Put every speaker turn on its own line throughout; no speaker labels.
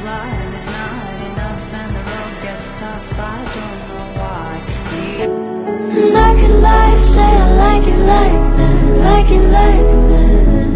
love is not enough and the road gets tough, I don't know why. And I could lie, say I like it like that, like it like that.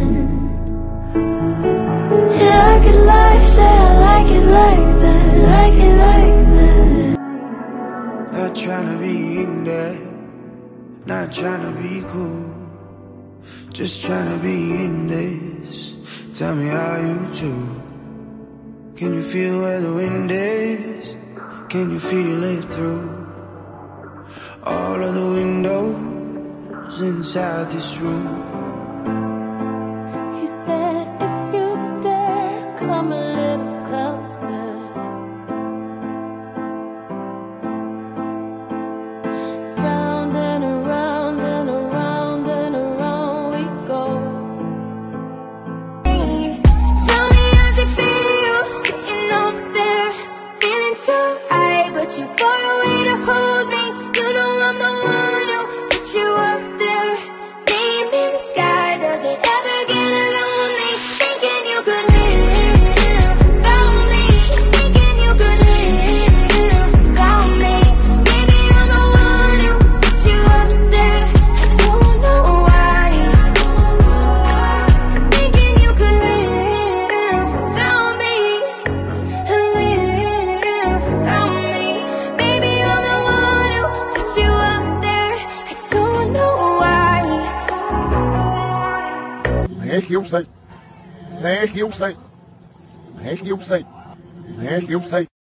Yeah, I could lie, say I like it like that, like it like that.
Not tryna be in there, not tryna be cool, just tryna be in this. Tell me how you do. Can you feel where the wind is? Can you feel it through all of the windows inside this room?
He said if you dare, come a little closer. Round and around and around and around we go. Tell me how's it feel, sitting over there, feeling so high, but you far away to hold me. You know I'm the one who put you up there, name in the sky. Does it ever get lonely, thinking you could live without me, thinking you could live without me? Maybe I'm the one who put you up there, I don't know why, thinking you could live without me, live without me. Maybe I'm the one who put you up there, I don't know why.
Mẹ hiếu sinh, mẹ hiếu sinh, mẹ hiếu sinh, mẹ hiếu sinh.